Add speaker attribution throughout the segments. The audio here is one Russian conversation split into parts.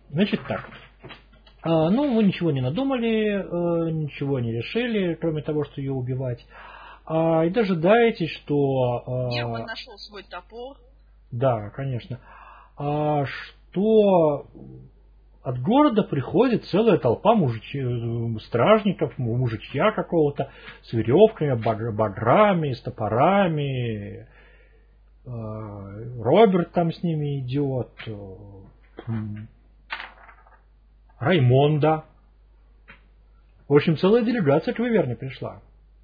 Speaker 1: Значит так. Ну, вы ничего не надумали, ничего не решили, кроме того, что ее убивать. И дожидаетесь, что...
Speaker 2: Герман нашел свой топор.
Speaker 1: Да, конечно. Что от города приходит целая толпа стражников, мужичья какого-то, с веревками, баграми, с топорами. Роберт там с ними идет. Раймонда. В общем, целая делегация к Виверне пришла.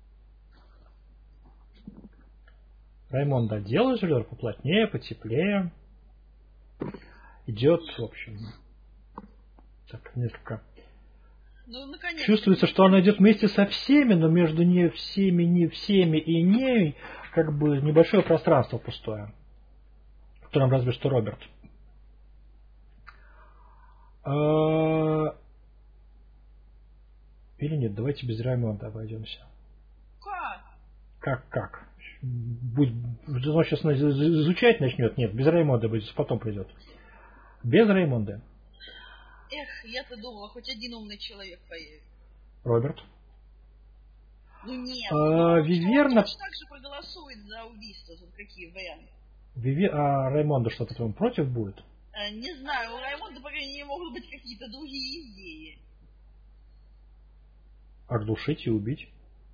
Speaker 1: Раймонда оделась, поплотнее, потеплее. Идет, в общем, так несколько... Чувствуется, что она идет вместе со всеми, но между не всеми и ней как бы небольшое пространство пустое. В котором разве что Роберт. Или нет, давайте без Раймонда обойдемся. Как? Он сейчас изучать начнет. Нет, без Раймонда потом придет. Без Раймонда.
Speaker 2: Эх, я-то думала, хоть один умный человек появится.
Speaker 1: Роберт.
Speaker 2: Ну нет,
Speaker 1: Виверна...
Speaker 2: он так же проголосует за убийство. Тут какие варианты?
Speaker 1: А Раймонда что-то там против будет?
Speaker 2: Не знаю, у Раймонда, по крайней мере, могут быть какие-то другие идеи.
Speaker 1: Оглушить и убить?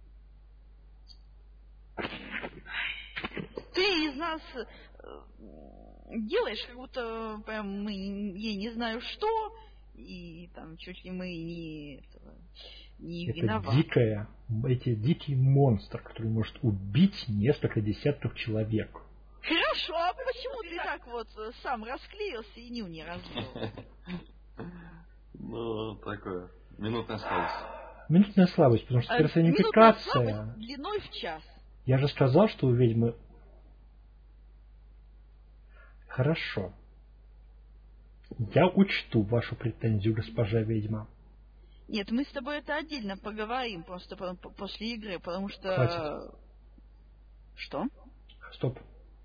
Speaker 2: Ты из нас делаешь, как будто прям мы ей не знаю что, и там чуть ли мы не виноваты.
Speaker 1: Это дикий монстр, который может убить несколько десятков человек.
Speaker 2: Хорошо, а почему ты так вот сам расклеился и ню не разбил?
Speaker 3: Ну, такое. Минутная слабость.
Speaker 1: Минутная слабость, потому что персонификация...
Speaker 2: Длиной в час.
Speaker 1: Я же сказал, что у ведьмы... Хорошо. Я учту вашу претензию, госпожа ведьма.
Speaker 2: Нет, мы с тобой это отдельно поговорим просто после игры, потому что...
Speaker 1: Хватит.
Speaker 2: Что?
Speaker 1: Стоп.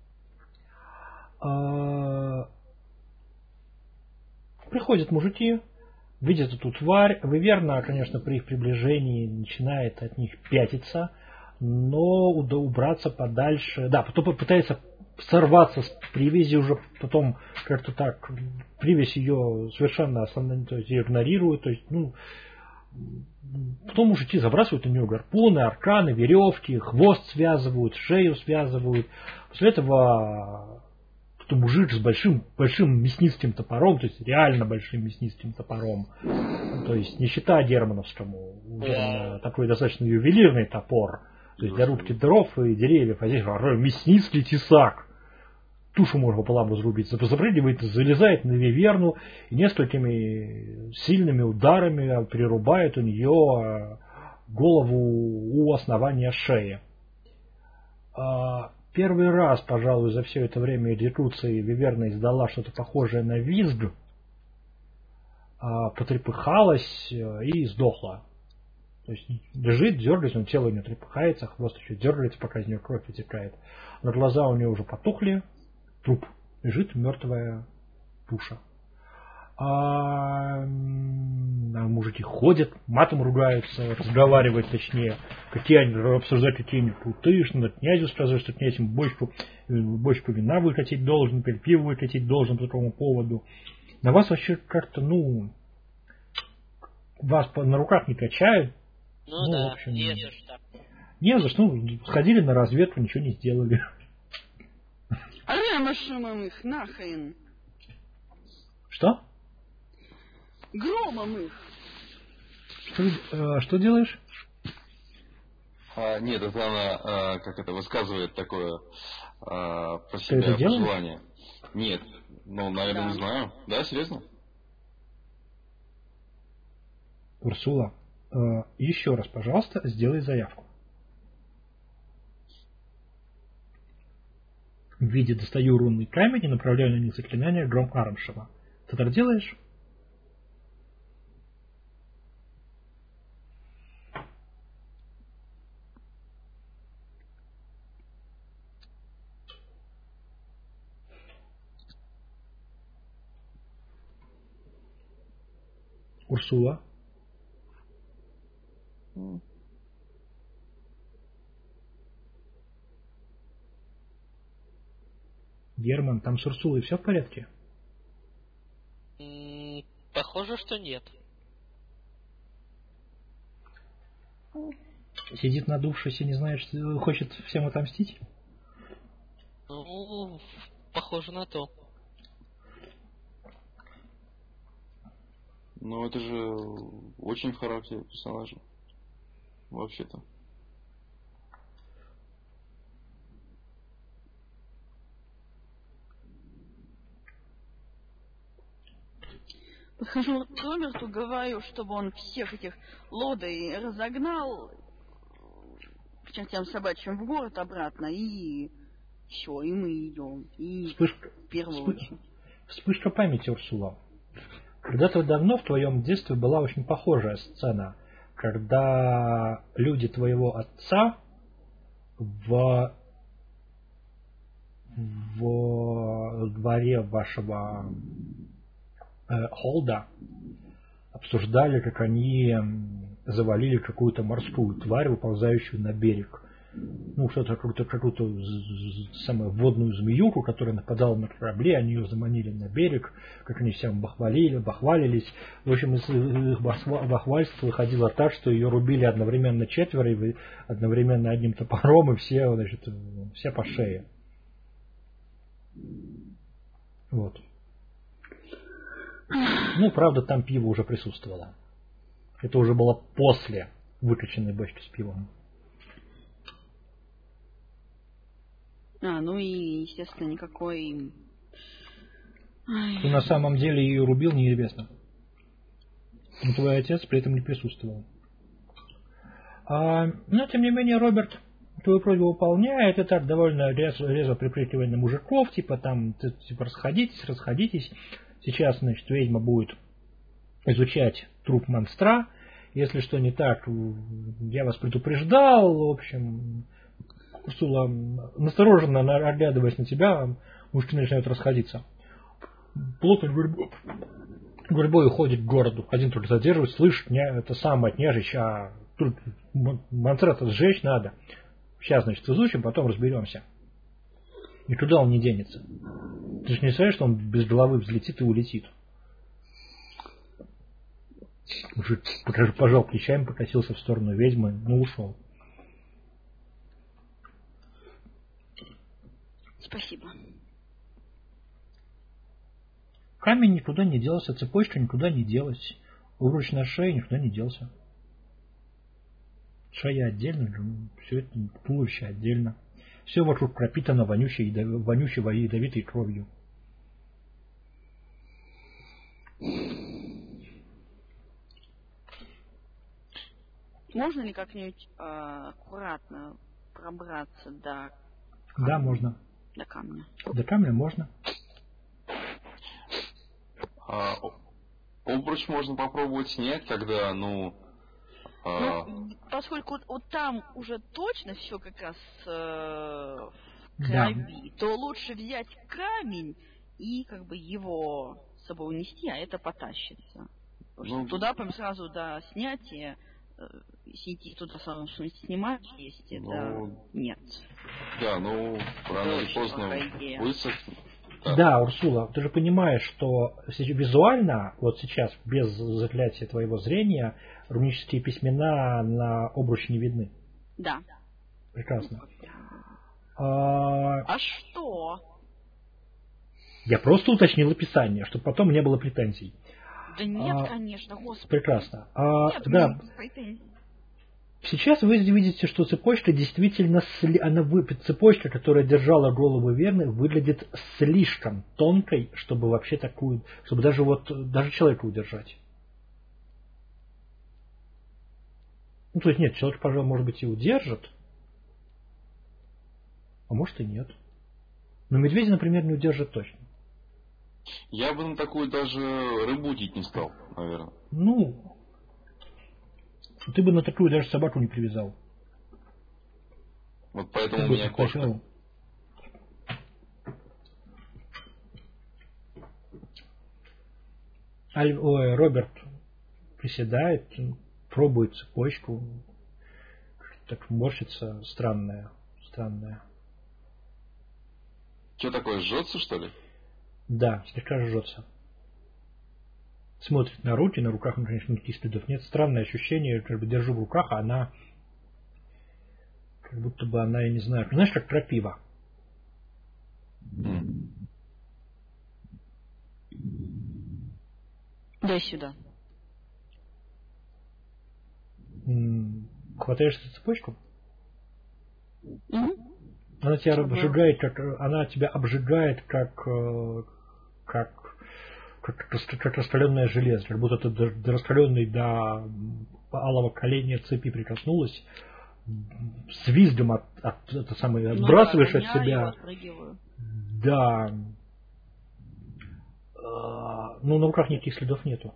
Speaker 1: Приходят мужики, видят эту тварь. Виверна, конечно, при их приближении начинает от них пятиться, но убраться подальше. Да, потом пытается сорваться с привязи уже, потом как-то так привязь ее совершенно то есть игнорирует, то есть, потом мужики забрасывают на нее гарпуны, арканы, веревки, хвост связывают, шею связывают. После этого кто мужик с большим мясницким топором, то есть реально большим мясницким топором, то есть не считая германовскому, такой достаточно ювелирный топор, то есть для рубки дров и деревьев, а здесь мясницкий тесак. Тушу можно пополам разрубить, запрыгивает, залезает на Виверну и несколькими сильными ударами перерубает у нее голову у основания шеи. Первый раз, пожалуй, за все это время экзекуции Виверна издала что-то похожее на визг, потрепыхалась и сдохла. То есть лежит, дергается, но тело у нее трепыхается, хвост еще дергается, пока из нее кровь вытекает. Но глаза у нее уже потухли, труп. Лежит мертвая туша. Мужики ходят, матом ругаются, разговаривают точнее, обсуждать какие-нибудь путы, что надо князю сказать, что князь им бочку вина выкатить должен, пиво выкатить должен по такому поводу. На вас вообще как-то, вас на руках не качают.
Speaker 4: Да,
Speaker 1: в общем,
Speaker 4: не за что.
Speaker 1: Не за что, сходили на разведку, ничего не сделали.
Speaker 2: Их нахрен.
Speaker 1: Что?
Speaker 2: Громом их.
Speaker 1: Что делаешь?
Speaker 3: Нет, это она, как это высказывает такое про
Speaker 1: Ты это
Speaker 3: себя
Speaker 1: делаешь?
Speaker 3: пожелание. Нет, наверное, не знаю. Да, серьезно?
Speaker 1: Урсула, еще раз, пожалуйста, сделай заявку. В виде достаю рунный камень и направляю на них заклинание Гром Армшема. Ты так делаешь? Урсула. Герман, там с Урсулой все в порядке?
Speaker 4: Похоже, что нет.
Speaker 1: Сидит надувшись и не знает, что хочет всем отомстить?
Speaker 4: Ну, похоже на то.
Speaker 3: Ну, это же очень в характере персонажа. Вообще-то.
Speaker 2: Подхожу к Роберту, говорю, чтобы он всех этих лодой разогнал к чертям собачьим в город обратно, и все, и мы идем. И в первую очередь.
Speaker 1: Вспышка памяти, Урсула. Когда-то давно в твоем детстве была очень похожая сцена, когда люди твоего отца в дворе вашего Холда обсуждали, как они завалили какую-то морскую тварь, выползающую на берег. Ну, что-то, какую-то самую водную змеюку, которая нападала на корабли, они ее заманили на берег, как они всем бахвалились. В общем, из их бахвальства выходило так, что ее рубили одновременно четверо, и одновременно одним топором, и все, значит, все по шее. Вот. Ну, правда, там пиво уже присутствовало. Это уже было после выкачанной бочки с пивом.
Speaker 2: Ну и, естественно, никакой...
Speaker 1: И на самом деле ее рубил неизвестно. Но твой отец при этом не присутствовал. Но, тем не менее, Роберт твою просьбу выполняет, и так довольно резво припрыгивая на мужиков, типа там, типа расходитесь. Сейчас, значит, ведьма будет изучать труп монстра. Если что не так, я вас предупреждал. В общем, Урсула, настороженно оглядываясь на тебя, мужчины начинают расходиться. Плотно гурьбой уходит к городу. Один только задерживается, слышь, это самое, княжич, а тут монстра-то сжечь надо. Сейчас, значит, изучим, потом разберемся. Никуда он не денется. Ты же не знаешь, что он без головы взлетит и улетит. Мужик пожал плечами, покосился в сторону ведьмы, но ушел.
Speaker 2: Спасибо.
Speaker 1: Камень никуда не делся, цепочка никуда не делась. Обруч на шее никуда не делся. Шея отдельно, все это туловище отдельно. Все вокруг пропитано вонючей ядовитой кровью.
Speaker 2: Можно ли как-нибудь аккуратно пробраться до...
Speaker 1: Да, можно.
Speaker 2: До камня.
Speaker 1: До камня можно.
Speaker 3: Обруч можно попробовать снять, когда,
Speaker 2: поскольку вот там уже точно все как раз в крови, то лучше взять камень и как бы его с собой унести, а это потащится. Туда прям сразу до снятия, идти туда сразу снимать, есть это нет.
Speaker 3: Да, рано или поздно высохнет.
Speaker 1: Да, Урсула, ты же понимаешь, что визуально, вот сейчас, без заклятия твоего зрения, рунические письмена на обруч не видны.
Speaker 2: Да.
Speaker 1: Прекрасно.
Speaker 2: А что?
Speaker 1: Я просто уточнил описание, чтобы потом не было претензий.
Speaker 2: Да нет, конечно, господи.
Speaker 1: Прекрасно.
Speaker 2: Нет,
Speaker 1: да. Сейчас вы видите, что цепочка действительно, цепочка, которая держала голову Верны, выглядит слишком тонкой, чтобы вообще такую, чтобы даже человека удержать. Ну, то есть нет, человек, пожалуй, может быть и удержит, а может и нет. Но медведя, например, не удержит точно.
Speaker 3: Я бы на такую даже рыбудить не стал, наверное.
Speaker 1: Ты бы на такую даже собаку не привязал.
Speaker 3: Вот поэтому у меня кошка.
Speaker 1: Роберт, приседает, пробует цепочку. Так морщится, странная.
Speaker 3: Что такое, жжется, что ли?
Speaker 1: Да, слегка жжется. Смотрит на руки, на руках, конечно, никаких следов нет. Странное ощущение, как бы держу в руках, а она как будто бы она, я не знаю, знаешь, как крапива.
Speaker 2: Дай сюда.
Speaker 1: Хватаешься за цепочку?
Speaker 2: Угу.
Speaker 1: Она тебя обжигает, она тебя обжигает, как раскаленное железо, как будто ты раскаленный до алого коленя цепи прикоснулась, с визгом это самое, отбрасываешь от себя. Да. Ну, на руках никаких следов нету.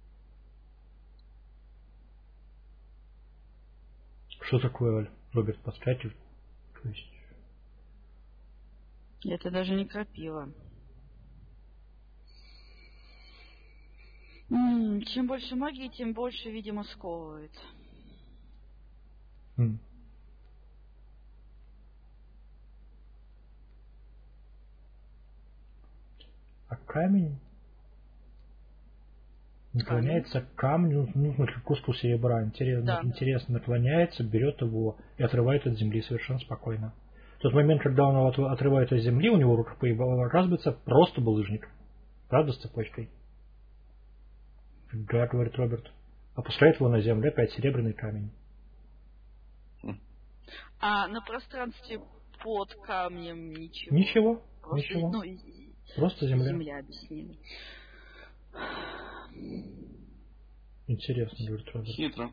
Speaker 1: Что такое, Роберт, подскажите? То есть...
Speaker 2: Это даже не крапива. Чем больше магии, тем больше, видимо, сковывает.
Speaker 1: А камень наклоняется к камню, ну, в смысле, к куску серебра. Интересно, наклоняется, берет его и отрывает от земли совершенно спокойно. В тот момент, когда он его отрывает от земли, у него рука оказывается просто булыжник. Правда, с цепочкой? Да, говорит Роберт. Опускает его на землю, опять серебряный камень.
Speaker 2: А на пространстве под камнем ничего?
Speaker 1: Ничего. Просто земля.
Speaker 2: Земля объяснили.
Speaker 1: Интересно, говорит Роберт.
Speaker 3: Хитро.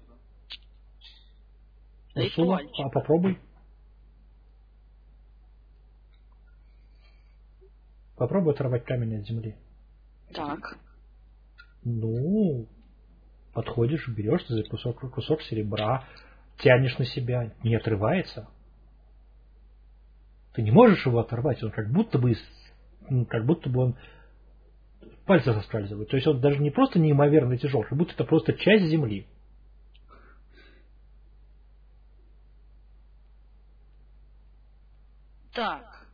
Speaker 1: Урсула, а попробуй. Попробуй оторвать камень от земли.
Speaker 2: Так.
Speaker 1: Ну, подходишь, берешь за кусок серебра, тянешь на себя, не отрывается. Ты не можешь его оторвать, он как будто бы он пальцы соскальзывает. То есть он даже не просто неимоверно тяжел, как будто это просто часть земли.
Speaker 2: Так.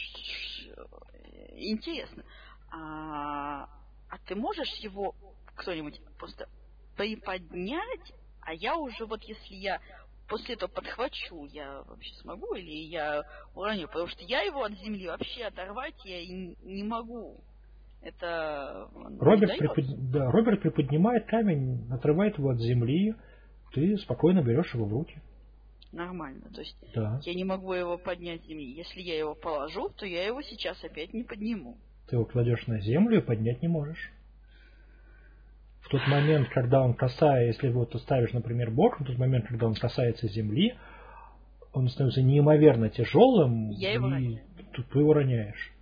Speaker 2: Интересно. А ты можешь его кто-нибудь просто приподнять, а я уже вот если я после этого подхвачу, я вообще смогу или я уроню? Потому что я его от земли вообще оторвать я не могу. Это
Speaker 1: Роберт приподнимает камень, отрывает его от земли, ты спокойно берешь его в руки.
Speaker 2: Нормально. То есть
Speaker 1: да.
Speaker 2: Я не могу его поднять с земли. Если я его положу, то я его сейчас опять не подниму.
Speaker 1: Ты его кладешь на землю и поднять не можешь. В тот момент, когда он касается, если его ты ставишь, например, боком, в тот момент, когда он касается земли, он становится неимоверно тяжелым,
Speaker 2: я его роняю.
Speaker 1: Ты его роняешь.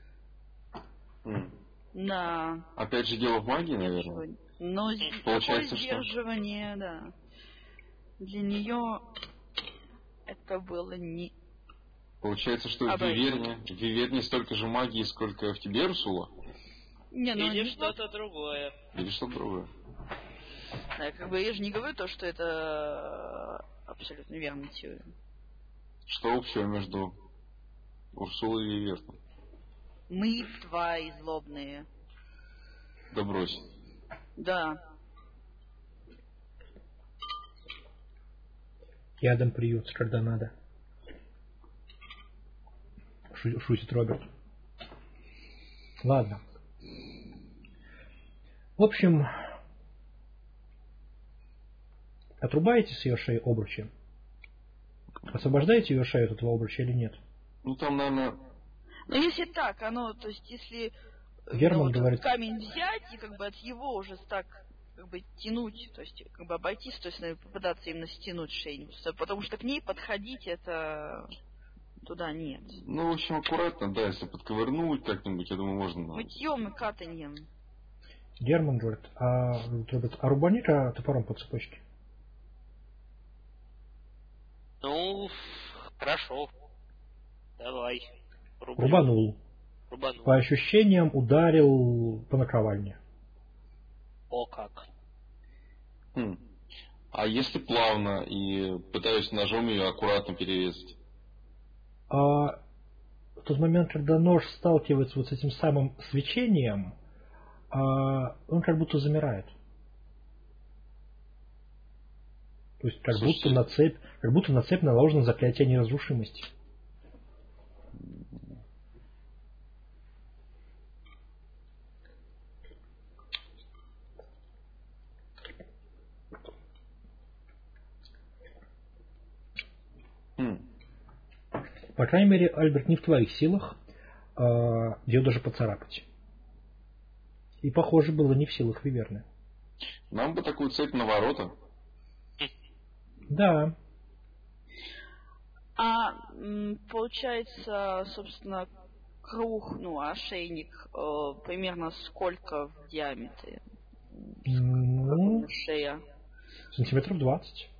Speaker 2: Да.
Speaker 3: Опять же дело в магии, наверное.
Speaker 2: Но
Speaker 3: получается,
Speaker 2: такое сдерживание, что? Да. Для нее это было не...
Speaker 3: Получается, что в Виверне столько же магии, сколько в тебе, Урсула?
Speaker 2: Не, ну
Speaker 4: или что-то другое.
Speaker 3: Или что-то другое.
Speaker 2: Да, как бы я же не говорю то, что это абсолютно верная теория.
Speaker 3: Что общего между Урсулой и Виверном?
Speaker 2: Мы твари злобные.
Speaker 3: Да брось.
Speaker 2: Да.
Speaker 1: Ядом приются, когда надо. Шутит Роберт. Ладно. В общем, отрубаете с ее шеи обручи? Освобождаете ее шею от этого обруча или нет?
Speaker 3: Ну там, наверное...
Speaker 2: Ну если так, оно, то есть если
Speaker 1: Герман говорит...
Speaker 2: камень взять и как бы от его уже так как бы тянуть, то есть как бы обойтись, то есть попытаться именно стянуть шею, потому что к ней подходить это туда нет.
Speaker 3: Ну, в общем, аккуратно, да, если подковырнуть как-нибудь, я думаю, можно...
Speaker 2: Мытьем и катаньем.
Speaker 1: Герман говорит, а рубани-ка топором по цепочке.
Speaker 4: Ну, хорошо. Давай.
Speaker 1: Рубанул. По ощущениям ударил по наковальне.
Speaker 4: О как.
Speaker 3: А если плавно и пытаюсь ножом ее аккуратно перерезать?
Speaker 1: В тот момент, когда нож сталкивается вот с этим самым свечением, он как будто замирает. То есть как будто на цепь наложено заклятие неразрушимости. По крайней мере, Альберт, не в твоих силах ее даже поцарапать. И, похоже, было не в силах Виверны.
Speaker 3: Нам бы такую цепь на ворота.
Speaker 1: Да.
Speaker 2: Получается, собственно, круг, ошейник, примерно сколько в диаметре? Шея.
Speaker 1: Сантиметров 20.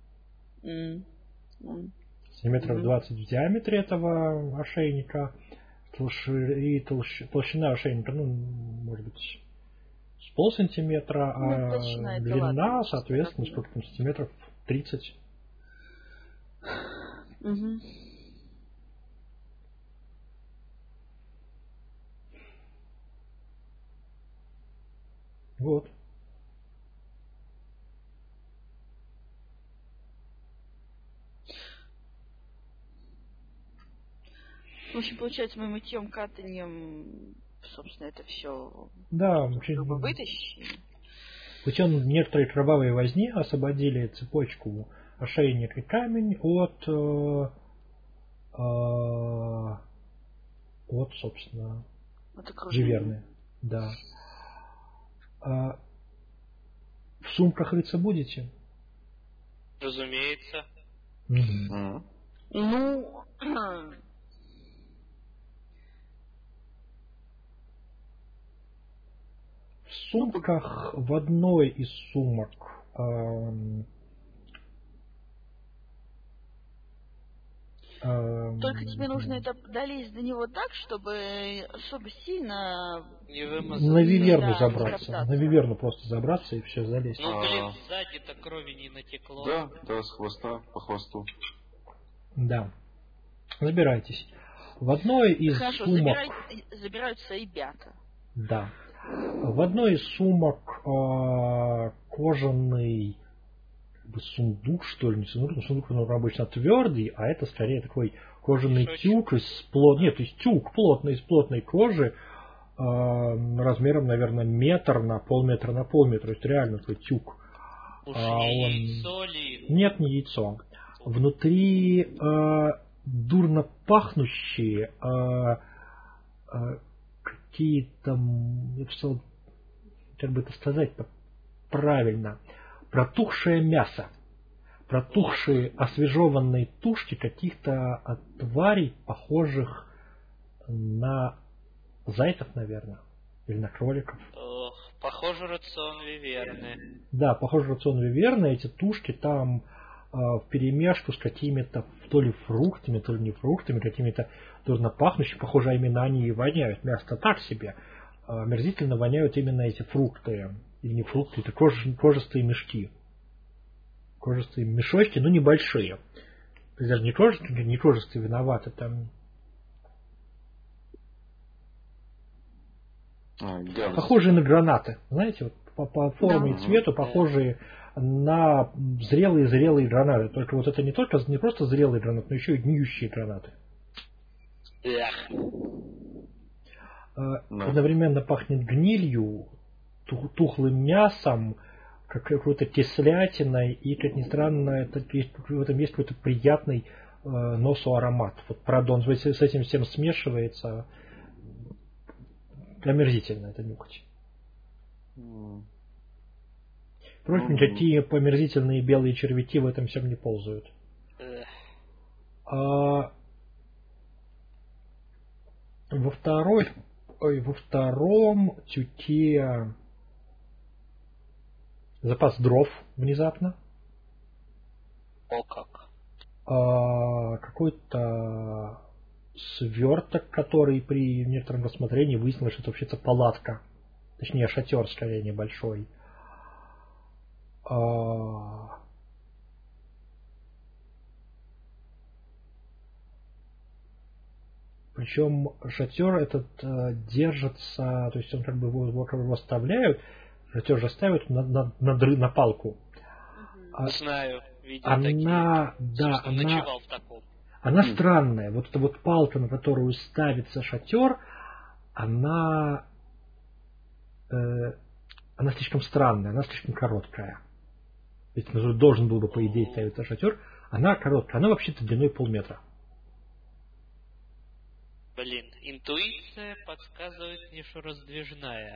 Speaker 1: Сантиметров 20 в диаметре этого ошейника. И толщина ошейника, может быть, с полсантиметра, а длина, соответственно, сколько там, сантиметров 30. Вот.
Speaker 2: В общем, получается, мы мытьем, катанием, собственно, это все вытащили.
Speaker 1: Путем некоторой кровавой возни освободили цепочку, ошейник и камень от собственно, Виверны. Да. В сумках рыться будете?
Speaker 4: Разумеется.
Speaker 1: В сумках, в одной из сумок
Speaker 2: только тебе нужно это долезть до него так, чтобы особо сильно
Speaker 4: не вымазаться.
Speaker 1: На Виверну забраться. На Виверну просто забраться и все залезть.
Speaker 4: Сзади-то крови не натекло.
Speaker 3: Да, с хвоста, по хвосту.
Speaker 1: Да. Забирайтесь. В одной из сумок...
Speaker 2: Забираются ребята.
Speaker 1: Да. В одной из сумок кожаный сундук, что ли, не сундук, сундук он обычно твердый, а это скорее такой кожаный тюк из тюк плотный, из плотной кожи, размером, наверное, метр на полметра на полметра, то есть реально такой тюк.
Speaker 4: Яйцо ли?
Speaker 1: Нет, не яйцо. Внутри дурно пахнущие какие-то, я бы сказал, как бы это сказать-то правильно, протухшее мясо, протухшие освежеванные тушки каких-то тварей, похожих на зайцев, наверное, или на кроликов.
Speaker 4: Похоже, рацион Виверны.
Speaker 1: Да, похоже, рацион Виверны. Эти тушки там вперемешку с какими-то то ли фруктами, то ли не фруктами, какими-то дурно пахнущими, похоже, именно они и воняют. Мясо так себе. Омерзительно воняют именно эти фрукты. Или не фрукты, это кожистые мешки. Кожистые мешочки, но небольшие. То есть даже не кожистые виноваты там. Похожие на гранаты. Знаете, вот по форме и цвету похожие на зрелые гранаты. Только вот это не просто зрелые гранаты, но еще и гниющие гранаты. Одновременно пахнет гнилью, тухлым мясом, какой-то кислятиной, и, как ни странно, в этом есть какой-то приятный носу аромат. Вот, правда, он с этим всем смешивается. Омерзительно это нюхать. Впрочем, какие померзительные белые червяки в этом всем не ползают. Во втором тюке запас дров внезапно.
Speaker 4: О как.
Speaker 1: Какой-то сверток, который при некотором рассмотрении выяснилось, что это вообще-то палатка. Точнее, шатер, скорее, небольшой. Причем шатер этот держится, то есть он как бы его оставляют, шатер же ставят на палку.
Speaker 4: Знаю, видел
Speaker 1: она,
Speaker 4: такие.
Speaker 1: да,
Speaker 4: Ночевал в таком.
Speaker 1: Она странная. Вот эта вот палка, на которую ставится шатер, она слишком странная, она слишком короткая. Ведь должен был бы, по идее, ставиться шатер. Она короткая, она вообще-то длиной полметра.
Speaker 4: Блин, интуиция подсказывает мне, что раздвижная.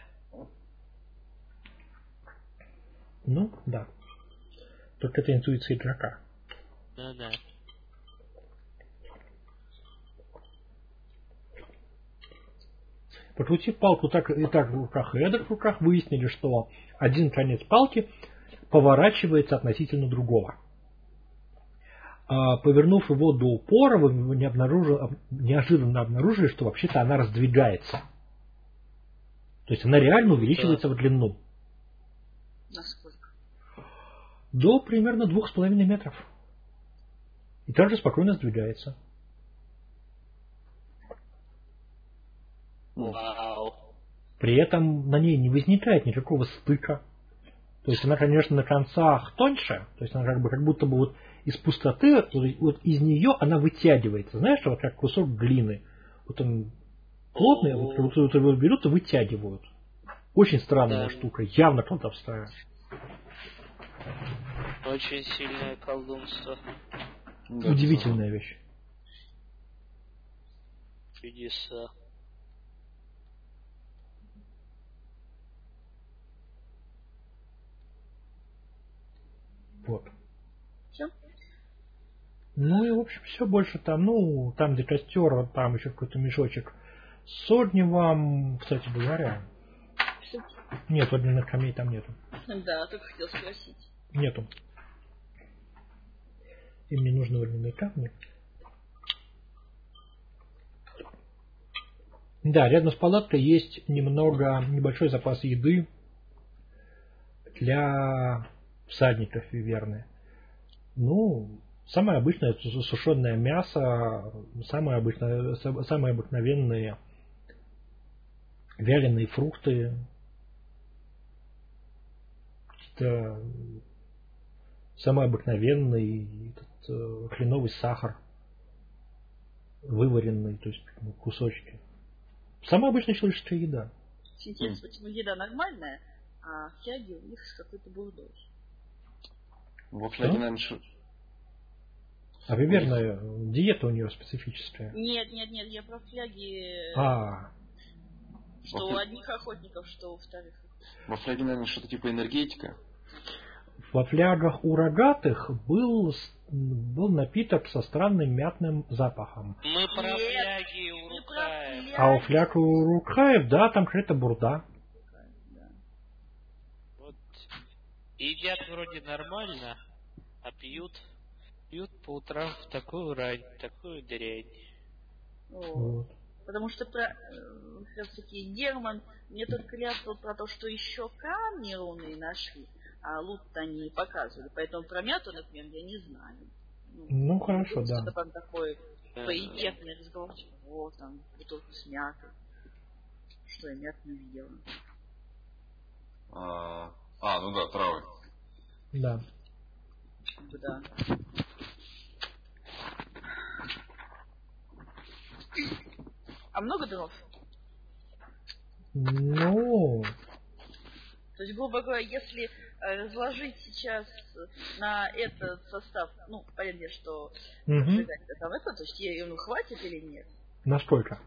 Speaker 1: Ну, да. Только это интуиция игрока.
Speaker 4: Да-да.
Speaker 1: Покрутив палку так и так в руках и эдак в руках, выяснили, что один конец палки поворачивается относительно другого. Повернув его до упора, вы неожиданно обнаружили, что вообще-то она раздвигается. То есть она реально увеличивается в длину.
Speaker 2: Насколько?
Speaker 1: До примерно 2,5 метров. И также спокойно сдвигается.
Speaker 4: Вау.
Speaker 1: При этом на ней не возникает никакого стыка. То есть она, конечно, на концах тоньше, то есть она как будто бы вот из пустоты, вот из нее она вытягивается. Знаешь, вот как кусок глины. Вот он плотный, вот его берут и вытягивают. Очень странная штука, явно колдовская.
Speaker 4: Очень сильное колдунство.
Speaker 3: Да,
Speaker 1: Удивительная вещь.
Speaker 4: Чудеса.
Speaker 1: Вот.
Speaker 2: Все?
Speaker 1: Ну и, в общем, все больше там, там, где костер, там еще какой-то мешочек с огневом, кстати говоря.
Speaker 2: Все?
Speaker 1: Нет, огненных камней там нету.
Speaker 2: Да, только хотел спросить.
Speaker 1: Нету. И мне нужны огненные камни. Да, рядом с палаткой есть небольшой запас еды для всадников виверны. Самое обычное сушеное мясо, самые обыкновенные вяленые фрукты, какие-то самый обыкновенный хреновый сахар, вываренный, то есть кусочки. Самая обычная человеческая еда.
Speaker 2: Интересно, почему еда нормальная, а фляги у них с какой-то бурдой.
Speaker 3: Во фляге, наверное,
Speaker 1: А виверная диета у нее специфическая.
Speaker 2: Нет, я про фляги. Что у одних охотников, что у вторых.
Speaker 3: Во фляге, наверное, что-то типа энергетика.
Speaker 1: Во флягах у рогатых был напиток со странным мятным запахом.
Speaker 4: Мы про фляги у Рукаев.
Speaker 1: А у фляг у Рукаев, да, там какая-то бурда.
Speaker 4: Вот едят вроде нормально, а пьют по утрам в такую рань, такую дрянь.
Speaker 1: Вот.
Speaker 2: Потому что все-таки Герман мне только ляпал про то, что еще камни лунные нашли, а лут-то они не показывали. Поэтому про мяту, например, я не знаю.
Speaker 1: Хорошо, да.
Speaker 2: Что-то там такой поэтный разговор. Вот там, бутылку с мятой. Что я мят не видела.
Speaker 3: Ну да, травы.
Speaker 1: Да.
Speaker 2: Да. А много дров? То есть, грубо говоря, если разложить сейчас на этот состав, понятно, что то есть ей хватит или нет?
Speaker 1: Насколько?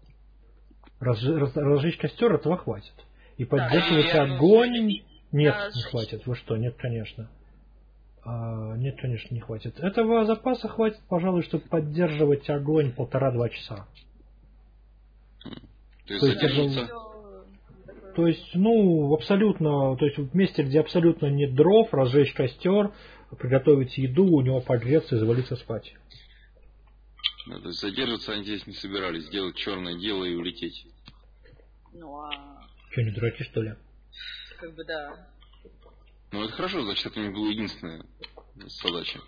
Speaker 1: Разжечь костер, этого хватит. И поддерживать огонь... Нет, не хватит. Вы что? Нет, конечно. Нет, конечно, не хватит. Этого запаса хватит, пожалуй, чтобы поддерживать огонь 1,5-2 часа. То есть, абсолютно, то есть в месте, где абсолютно нет дров, разжечь костер, приготовить еду, у него погреться и завалиться спать.
Speaker 3: То есть задерживаться они здесь не собирались, сделать черное дело и улететь.
Speaker 1: Что, не дураки, что ли?
Speaker 2: Как бы да.
Speaker 3: Ну, это хорошо, значит, это не была единственная задача.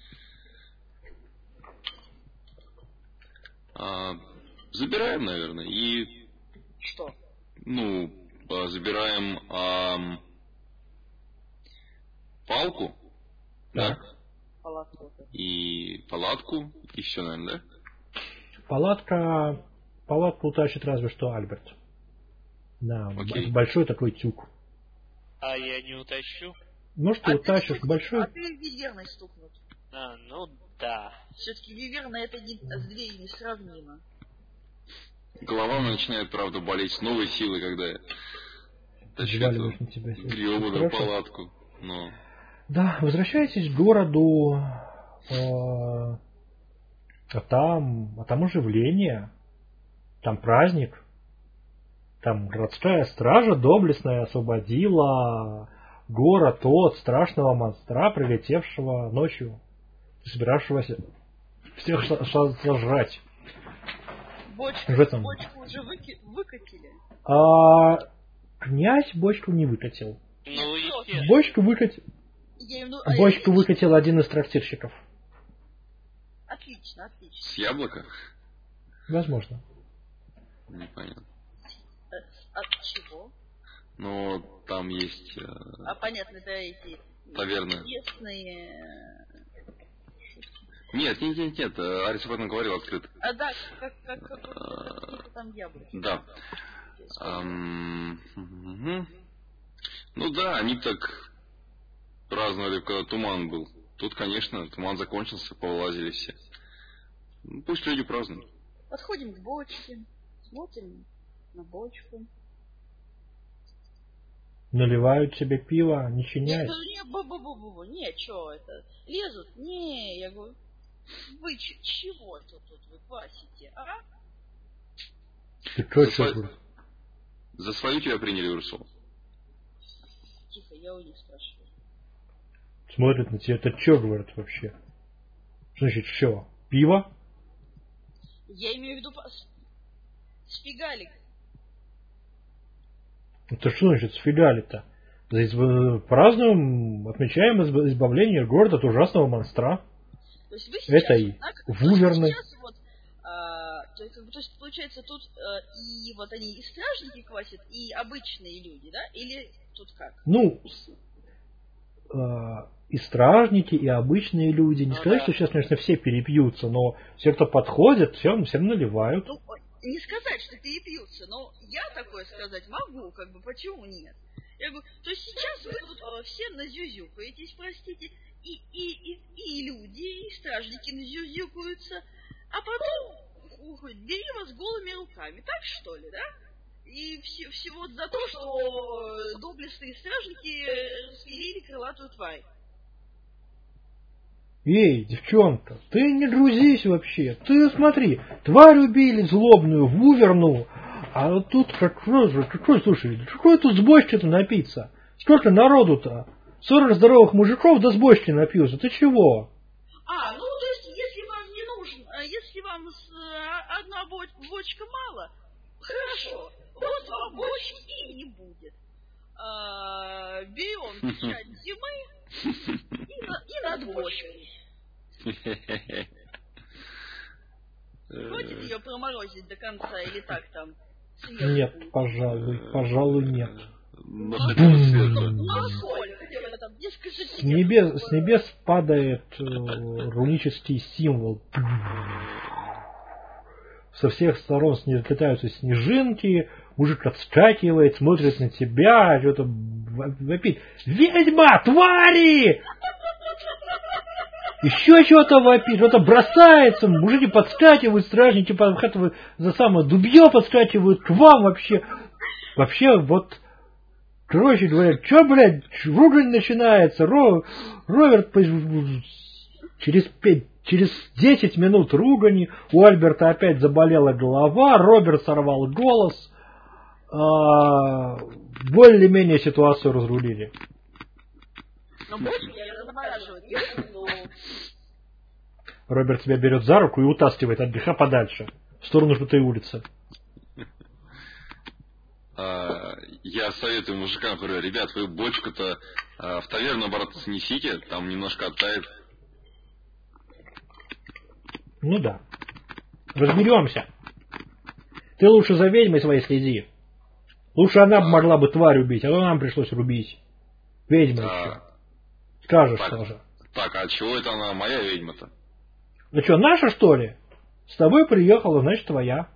Speaker 3: Забираем, наверное, и...
Speaker 2: Что?
Speaker 3: Ну, забираем палку, да?
Speaker 2: Палатку.
Speaker 3: И палатку, и все, наверное, да?
Speaker 1: Палатку утащит разве что Альберт. Да,
Speaker 3: Окей.
Speaker 1: большой такой тюк.
Speaker 4: А я не утащу?
Speaker 1: Может, ты утащишь большой?
Speaker 2: А ты виверной стукнут.
Speaker 4: Ну да.
Speaker 2: Все-таки виверна это с дверью несравнимо.
Speaker 3: Голова начинает, правда, болеть с новой силой, когда я тащу
Speaker 1: Взваливаешь на
Speaker 3: эту
Speaker 1: тебя.
Speaker 3: гребаную палатку. Но...
Speaker 1: Да, возвращайтесь к городу, а там оживление, там праздник, там городская стража доблестная освободила город от страшного монстра, прилетевшего ночью, собиравшегося всех сожрать.
Speaker 2: Бочку уже выкатили.
Speaker 1: Князь бочку не выкатил.
Speaker 4: Ну, естественно.
Speaker 1: Бочку выкатил один из трактирщиков.
Speaker 2: Отлично.
Speaker 3: С яблока?
Speaker 1: Возможно.
Speaker 3: Непонятно.
Speaker 2: От чего?
Speaker 3: Ну, там есть...
Speaker 2: понятно, да, эти...
Speaker 3: Таверны.
Speaker 2: Местные...
Speaker 3: Нет, Арис об этом говорил открыто.
Speaker 2: Да, как там яблоки.
Speaker 3: Да. Ну да, они так праздновали, когда туман был. Тут, конечно, туман закончился, повылазили все. Ну, пусть люди празднуют.
Speaker 2: Подходим к бочке, смотрим на бочку.
Speaker 1: Наливают себе пиво, не чиняют.
Speaker 2: Не, что это? Лезут? Не, я говорю, вы чего тут вы квасите, а?
Speaker 1: Ты что,
Speaker 3: За свою тебя приняли, Урсул.
Speaker 2: Тихо, я у них спрашиваю.
Speaker 1: Смотрят на тебя, это что говорят вообще? Что значит что? Пиво?
Speaker 2: Я имею в виду сфигалик.
Speaker 1: Это что значит сфигали-то? Празднуем, отмечаем избавление города от ужасного монстра.
Speaker 2: То есть вы сейчас,
Speaker 1: это и вуверны.
Speaker 2: То есть получается тут и вот они и стражники квасят, и обычные люди, да? Или тут как?
Speaker 1: Ну, и стражники, и обычные люди. Не сказать, что сейчас, конечно, все перепьются, но все, кто подходит, всем наливают.
Speaker 2: Ну, не сказать, что перепьются, но я такое сказать могу, почему нет? Я говорю, то есть сейчас вы тут все назюзюкаетесь, простите, и люди, и стражники назюзюкаются, а потом бери вас голыми руками, так что ли, да? И всего за то, что доблестные стражники распилили крылатую тварь.
Speaker 1: Эй, девчонка, ты не грузись вообще. Ты смотри, тварь убили злобную, вуверну. А тут слушай, какой тут с бочки-то напиться? Сколько народу-то? 40 здоровых мужиков да с бочки напьются. Ты чего?
Speaker 2: Ну то есть, если вам не нужен, если вам одна бочка мало, хорошо, вот вам бочки и не будет. Берем печать зимы и над бочкой. Хватит ее проморозить до конца или так там?
Speaker 1: Нет, пожалуй, нет. С небес падает рунический символ. Со всех сторон летаются снежинки, мужик отскакивает, смотрит на тебя, что-то вопит. Ведьма! Твари! Еще что-то вопит, что-то бросается, мужики подскакивают, стражники подхватывают за самое дубье, подскакивают к вам вообще. Вообще, вот, короче говоря, что, блядь, ругань начинается, Роберт через 10 минут ругани, у Альберта опять заболела голова, Роберт сорвал голос, более-менее ситуацию разрулили.
Speaker 2: Но больше я замораживаю.
Speaker 1: Роберт тебя берет за руку и утаскивает от греха подальше, в сторону Жутой улицы.
Speaker 3: я советую мужикам, говорю, ребят, вы бочку-то в таверну обратно снесите, там немножко оттает.
Speaker 1: Ну да. Разберемся. Ты лучше за ведьмой своей следи. Лучше она могла бы тварь убить, а то нам пришлось рубить. Ведьма еще. Скажешь
Speaker 3: так,
Speaker 1: тоже.
Speaker 3: Так, а чего это она моя ведьма-то?
Speaker 1: Ну что, наша что ли? С тобой приехала, значит твоя.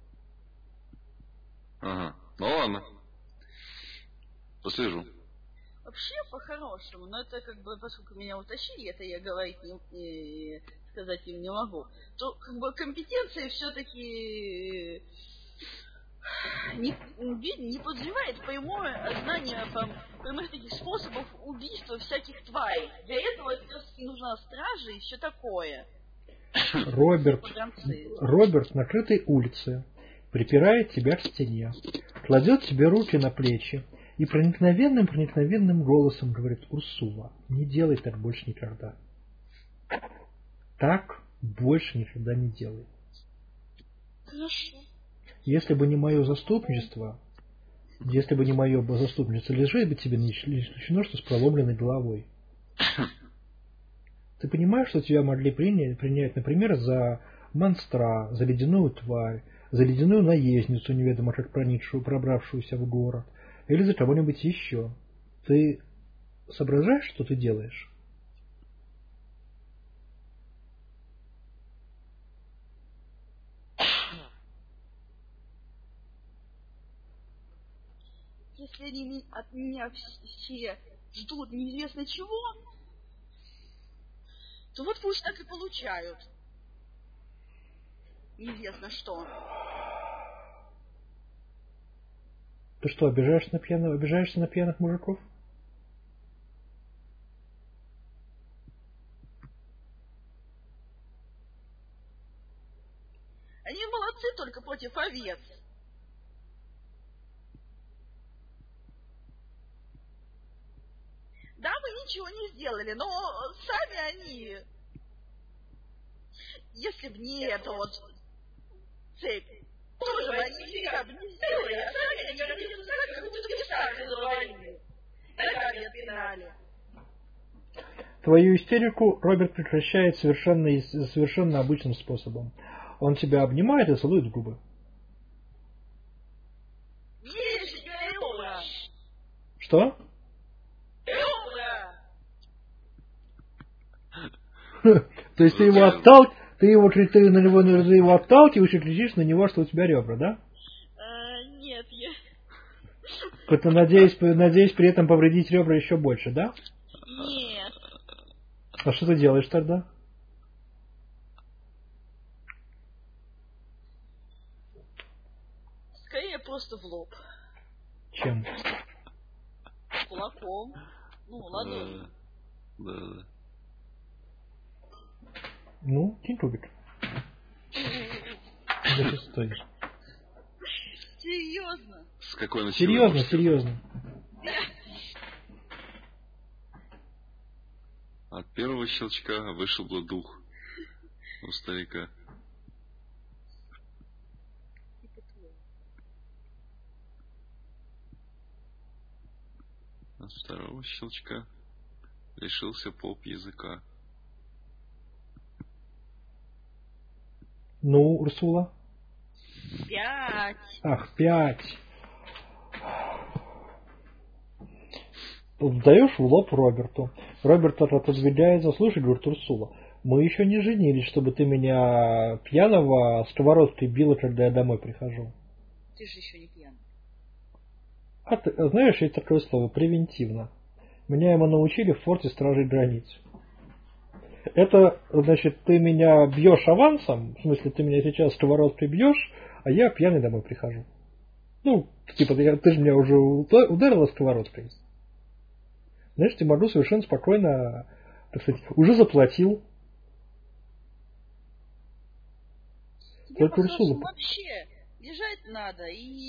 Speaker 3: Ага. Ну ладно. Послежу.
Speaker 2: Вообще, по-хорошему, но это как бы, поскольку меня утащили, это я говорить сказать им не могу, то как бы компетенция все-таки не подразумевает прямое знание прямых таких способов убийства всяких тварей. Для этого как раз нужна стража и все такое.
Speaker 1: Роберт на крытой улице припирает тебя к стене, кладет тебе руки на плечи и проникновенным голосом говорит: Урсула, не делай так больше никогда. Так больше никогда не делай.
Speaker 2: Хорошо.
Speaker 1: Если бы не мое заступничество, лежит бы тебе не исключено, что с проломленной головой. Ты понимаешь, что тебя могли принять, например, за монстра, за ледяную тварь, за ледяную наездницу, неведомо как пробравшуюся в город, или за кого-нибудь еще. Ты соображаешь, что ты делаешь?
Speaker 2: Если они от меня все ждут неизвестно чего, то вот пусть так и получают. Неизвестно что.
Speaker 1: Ты что, обижаешься на пьяных мужиков?
Speaker 2: Они молодцы только против овец. Да, мы ничего не сделали, но сами они... Если б не эта вот цепь, тоже бы они нифига бы не сделали, а сами они гордились так, как будто гусары завалили. Ногами отпинали.
Speaker 1: Твою истерику Роберт прекращает совершенно обычным способом. Он тебя обнимает и целует в губы. Что? То есть ты его отталкиваешь и кричишь на него, что у тебя ребра, да?
Speaker 2: Нет, я...
Speaker 1: Это надеюсь при этом повредить ребра еще больше, да?
Speaker 2: Нет.
Speaker 1: А что ты делаешь тогда?
Speaker 2: Скорее просто в лоб.
Speaker 1: Чем?
Speaker 2: Кулаком. Ну, ладонью.
Speaker 3: Да.
Speaker 1: Ну, кинь кубик. За 6.
Speaker 2: Серьезно?
Speaker 3: С какой начала?
Speaker 1: Серьезно.
Speaker 3: От первого щелчка вышибло дух у старика. От второго щелчка лишился поп языка.
Speaker 1: Ну, Урсула?
Speaker 2: 5.
Speaker 1: Ах, 5. Даешь в лоб Роберту. Роберт отодвигается. Слушай, говорит Урсула, мы еще не женились, чтобы ты меня пьяного сковородкой била, когда я домой прихожу.
Speaker 2: Ты же еще не пьян.
Speaker 1: А ты знаешь, есть такое слово превентивно. Меня ему научили в форте стражей границ. Это, значит, ты меня бьешь авансом, в смысле, ты меня сейчас сковородкой бьешь, а я пьяный домой прихожу. Ну, типа, ты же меня уже ударила сковородкой. Знаешь, ты могу совершенно спокойно, так сказать, уже заплатил.
Speaker 2: Тебе вообще лежать надо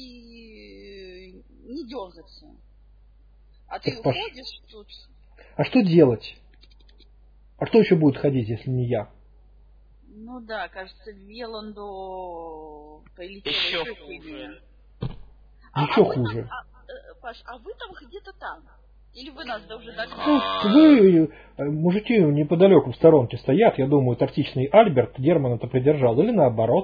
Speaker 2: и не дергаться. А ты уходишь тут.
Speaker 1: А что делать? А кто еще будет ходить, если не я?
Speaker 2: Ну да, кажется, Веланду прилетело
Speaker 4: еще хуже.
Speaker 1: Еще хуже.
Speaker 2: Паш, а вы там где-то там? Или вы нас уже догнали?
Speaker 1: Вы, мужики, неподалеку в сторонке стоят, я думаю, тактичный Альберт Германа-то придержал, или наоборот.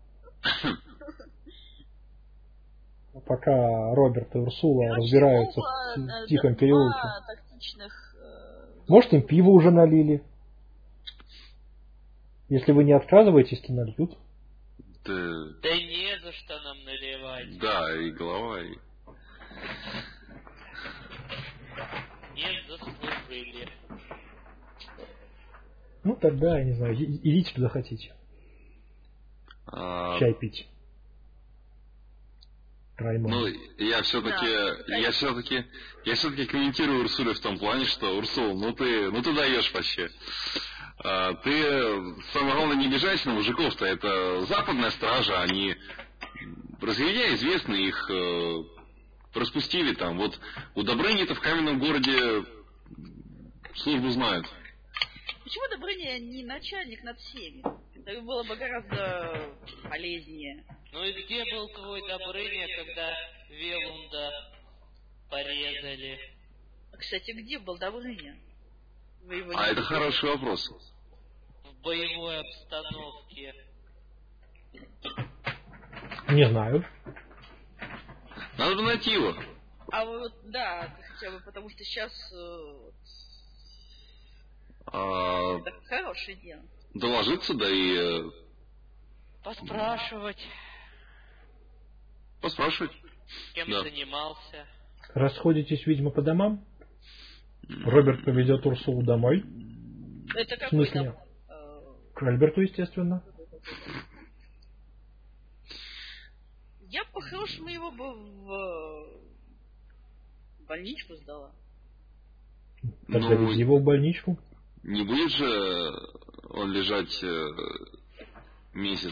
Speaker 1: Пока Роберт и Урсула разбираются в тихом переулке. Может, им пиво уже налили? Если вы не отказываетесь, то нальют.
Speaker 4: Да не за что нам наливать.
Speaker 3: Да, и голова, и...
Speaker 4: Не заслужили.
Speaker 1: Ну, тогда, я не знаю, идите куда хотите. Чай пить. Раймон.
Speaker 3: Ну, я все-таки комментирую Урсуле в том плане, что, Урсул, ну ты даешь вообще. Ты, самое главное, не обижайся на мужиков-то. Это западная стража, они, разъедя известны, их распустили там. Вот у Добрыни-то в каменном городе службу знают.
Speaker 2: Почему Добрыня не начальник над всеми? Это было бы гораздо полезнее.
Speaker 4: Ну и где был твой Добрыня, когда Велунда порезали?
Speaker 2: Кстати, где был Добрыня?
Speaker 3: Это хороший вопрос.
Speaker 4: В боевой обстановке.
Speaker 1: Не знаю.
Speaker 3: Надо бы найти его.
Speaker 2: А вот, да, хотя бы потому что сейчас это хорошее дело.
Speaker 3: Доложиться, да и...
Speaker 4: Поспрашивать. Кем занимался.
Speaker 1: Расходитесь, видимо, по домам? Роберт поведет Урсулу домой.
Speaker 2: Это какой
Speaker 1: в смысле?
Speaker 2: дом?
Speaker 1: К Альберту, естественно.
Speaker 2: Я по-хорошему его бы в больничку сдала.
Speaker 1: Тогда веди его в больничку.
Speaker 3: Не будет же он лежать месяц?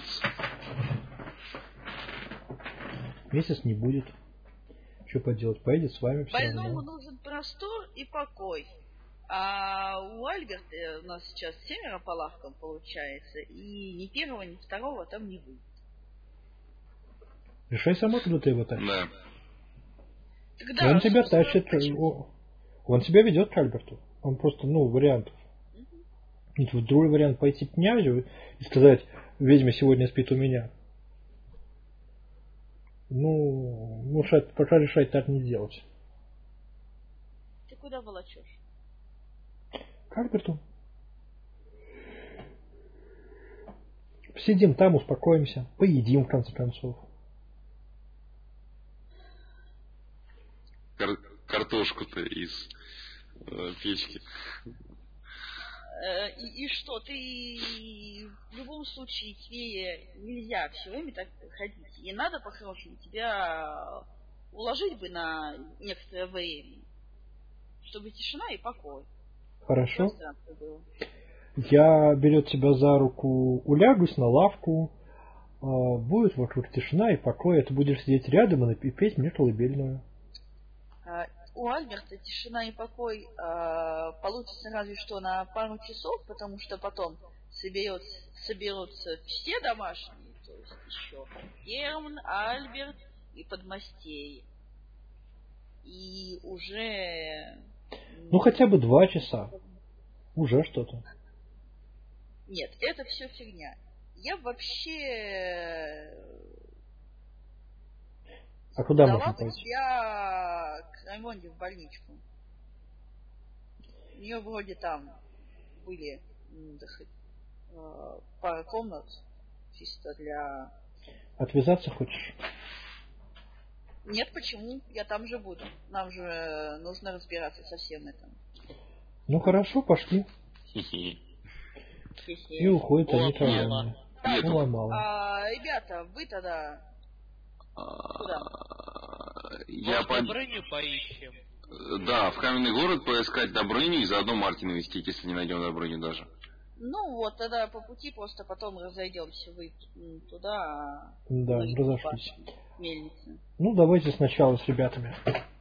Speaker 1: Месяц не будет. Что поделать? Поедет с вами все равно.
Speaker 2: Больному нужен простор и покой. А у Альберта у нас сейчас 7 по лавкам получается. И ни первого, ни второго там не будет.
Speaker 1: Решай сама, куда ты его тащишь.
Speaker 3: Да.
Speaker 2: Тогда
Speaker 1: Он тебя тащит.
Speaker 2: почему?
Speaker 1: Он тебя ведет к Альберту. Он просто, вариантов. Вот другой вариант пойти к князю и сказать: ведьма сегодня спит у меня. Пока решать так не делать.
Speaker 2: Ты куда волочешь?
Speaker 1: К Альберту. Посидим там, успокоимся, поедим в конце концов.
Speaker 3: Картошку-то из печки.
Speaker 2: И что, ты в любом случае тебе нельзя все время так ходить. И надо по-хорошему тебя уложить бы на некоторое время, чтобы тишина и покой.
Speaker 1: Хорошо. Я беру тебя за руку, улягусь на лавку, будет вокруг тишина и покой, а ты будешь сидеть рядом и петь мне колыбельную.
Speaker 2: У Альберта тишина и покой получится разве что на пару часов, потому что потом соберутся все домашние, то есть еще Герман, Альберт и подмастерье. И уже...
Speaker 1: хотя бы 2 часа. Уже что-то.
Speaker 2: Нет, это все фигня. Я вообще...
Speaker 1: А куда можно пойти?
Speaker 2: Я к Раймонде в больничку. У нее вроде там были пара комнат чисто для...
Speaker 1: Отвязаться хочешь?
Speaker 2: Нет, почему? Я там же буду. Нам же нужно разбираться со всем этим.
Speaker 1: Хорошо, пошли. И уходят они колонны.
Speaker 2: Мало. Ребята, вы тогда... Куда?
Speaker 4: Добрыню поищем.
Speaker 3: Да, в каменный город поискать Добрыню и заодно Мартина навестить, если не найдем Добрыню даже.
Speaker 2: Тогда по пути просто потом разойдемся. Вы туда,
Speaker 1: да, разошлись.
Speaker 2: Мельницы.
Speaker 1: Давайте сначала с ребятами.